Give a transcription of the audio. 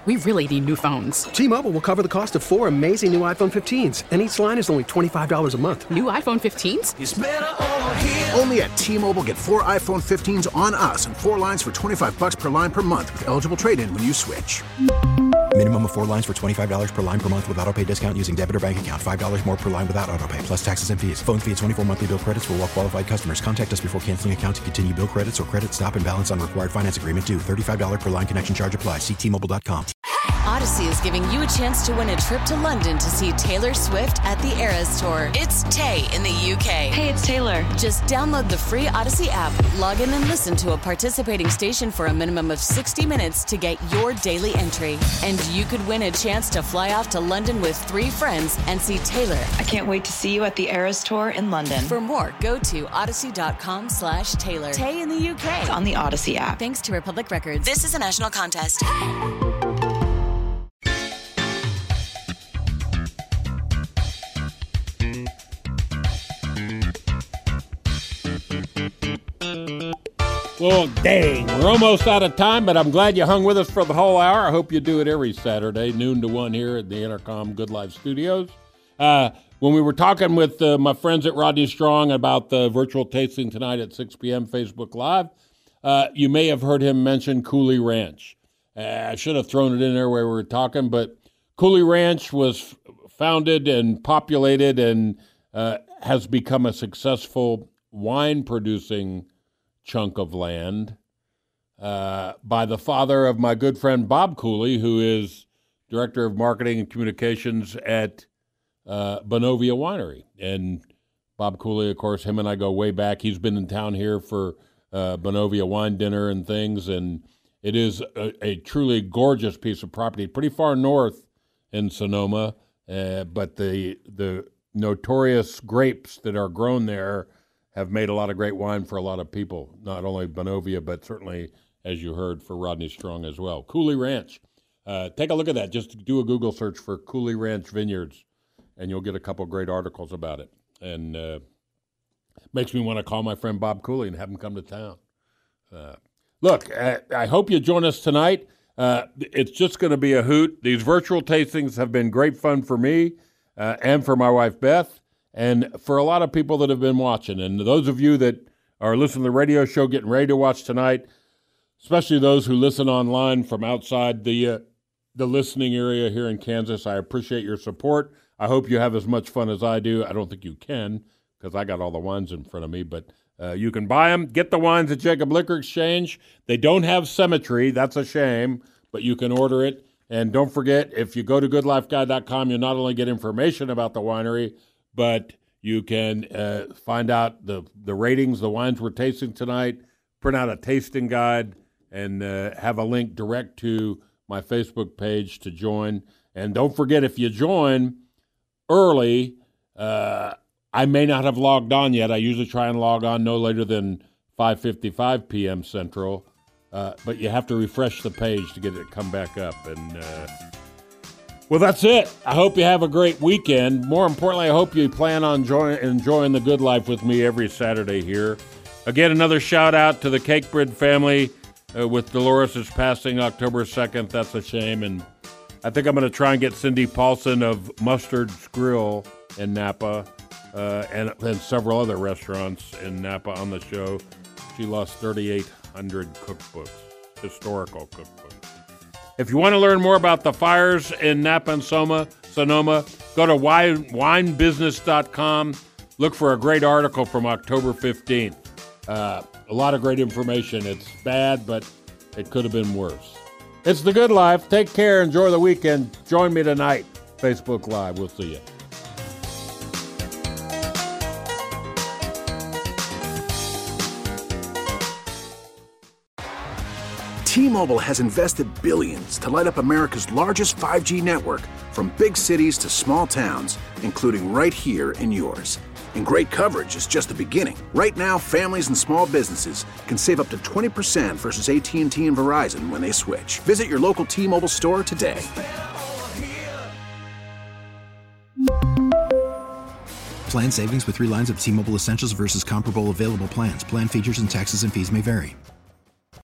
We really need new phones. T-Mobile will cover the cost of 4 amazing new iPhone 15s, and each line is only $25 a month. New iPhone 15s? It's better over here. Only at T-Mobile, get 4 iPhone 15s on us and 4 lines for $25 per line per month with eligible trade-in when you switch. Minimum of 4 lines for $25 per line per month with autopay discount using debit or bank account. $5 more per line without autopay, plus taxes and fees. Phone fee at 24 monthly bill credits for well-qualified customers. Contact us before canceling account to continue bill credits or credit stop and balance on required finance agreement due. $35 per line connection charge applies. See T-Mobile.com. Odyssey is giving you a chance to win a trip to London to see Taylor Swift at the Eras Tour. It's Tay in the UK. Hey, it's Taylor. Just download the free Odyssey app, log in and listen to a participating station for a minimum of 60 minutes to get your daily entry. And you could win a chance to fly off to London with 3 friends and see Taylor. I can't wait to see you at the Eras Tour in London. For more, go to odyssey.com/Taylor. Tay in the UK. It's on the Odyssey app. Thanks to Republic Records. This is a national contest. Well, dang, we're almost out of time, but I'm glad you hung with us for the whole hour. I hope you do it every Saturday, noon to 1 here at the Intercom Good Life Studios. When we were talking with my friends at Rodney Strong about the virtual tasting tonight at 6 p.m. Facebook Live, you may have heard him mention Coulee Ranch. I should have thrown it in there where we were talking, but Coulee Ranch was founded and populated and has become a successful wine-producing chunk of land by the father of my good friend Bob Coulee, who is Director of Marketing and Communications at Bonovia Winery. And Bob Coulee, of course, him and I go way back. He's been in town here for Bonovia Wine Dinner and things, and it is a truly gorgeous piece of property, pretty far north in Sonoma, but the notorious grapes that are grown there have made a lot of great wine for a lot of people, not only Bonovia, but certainly, as you heard, for Rodney Strong as well. Coulee Ranch. Take a look at that. Just do a Google search for Coulee Ranch Vineyards, and you'll get a couple great articles about it. And makes me want to call my friend Bob Coulee and have him come to town. Look, I hope you join us tonight. It's just going to be a hoot. These virtual tastings have been great fun for me and for my wife, Beth, and for a lot of people that have been watching. And those of you that are listening to the radio show, getting ready to watch tonight, especially those who listen online from outside the listening area here in Kansas, I appreciate your support. I hope you have as much fun as I do. I don't think you can because I got all the wines in front of me, but you can buy them. Get the wines at Jacob Liquor Exchange. They don't have symmetry. That's a shame, but you can order it. And don't forget, if you go to goodlifeguide.com, you'll not only get information about the winery, but you can find out the ratings, the wines we're tasting tonight, print out a tasting guide, and have a link direct to my Facebook page to join. And don't forget, if you join early, I may not have logged on yet. I usually try and log on no later than 5:55 p.m. Central, but you have to refresh the page to get it to come back up. And well, that's it. I hope you have a great weekend. More importantly, I hope you plan on enjoying the good life with me every Saturday here. Again, another shout-out to the Cakebread family with Dolores' passing October 2nd. That's a shame. And I think I'm going to try and get Cindy Paulson of Mustard's Grill in Napa and several other restaurants in Napa on the show. She lost 3,800 cookbooks, historical cookbooks. If you want to learn more about the fires in Napa and Sonoma, go to winebusiness.com. Look for a great article from October 15th. A lot of great information. It's bad, but it could have been worse. It's The Good Life. Take care. Enjoy the weekend. Join me tonight, Facebook Live. We'll see you. T-Mobile has invested billions to light up America's largest 5G network, from big cities to small towns, including right here in yours. And great coverage is just the beginning. Right now, families and small businesses can save up to 20% versus AT&T and Verizon when they switch. Visit your local T-Mobile store today. Plan savings with 3 lines of T-Mobile Essentials versus comparable available plans. Plan features and taxes and fees may vary.